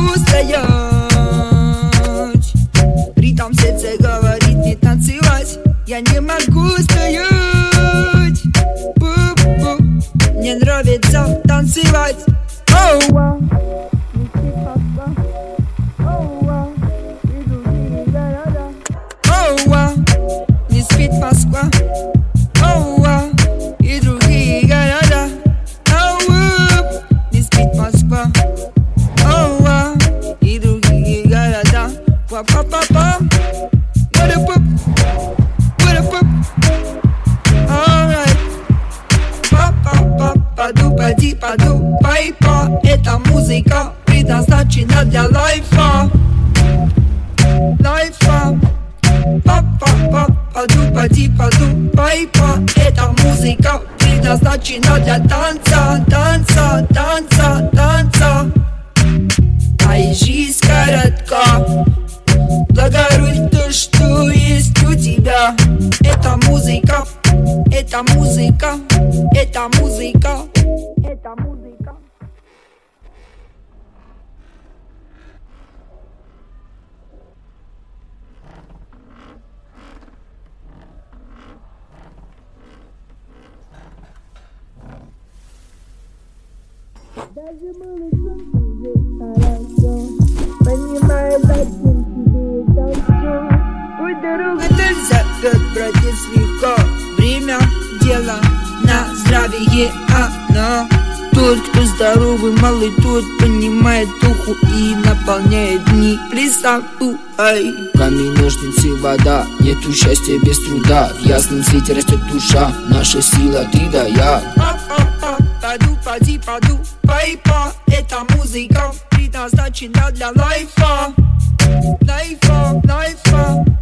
могу стоять. Ритм в сердце говорит не танцевать. Я не могу стоять. Пу-пу. Мне нравится танцевать. Оу-а. Оу-а. Не спит Москва. Оу-а. И другие города. Оу-а. Не спит Москва. Оу-а. И другие города. Па-па-па-пам. What up, up? What up, up? Alright. Па-па-па. Паду, пади, паду, пайпа. Эта музыка предназначена для лайфа. Лайфа. Па-па-па. Паду, пади, паду, пайпа. Эта музыка предназначена для танца. Танца, танца, танца. Ай, жизнь коротка. Благородь то, что есть у тебя. Это музыка. Это музыка. Это музыка. Это музыка. Даже малышом уже хорошо, понимая, зачем тебе это все. Ой, дорога-то зовет, братец, легко. Время, дело, на здравие оно. Тот, кто здоровый, малый, тот понимает духу и наполняет дни. Присапуай. Камень, ножницы, вода. Нету счастья без труда. В ясном свете растет душа. Наша сила, ты да я. Па-па-па. Паду, пади, паду, пайпа. Это музыка предназначена для лайфа. Лайфа, лайфа.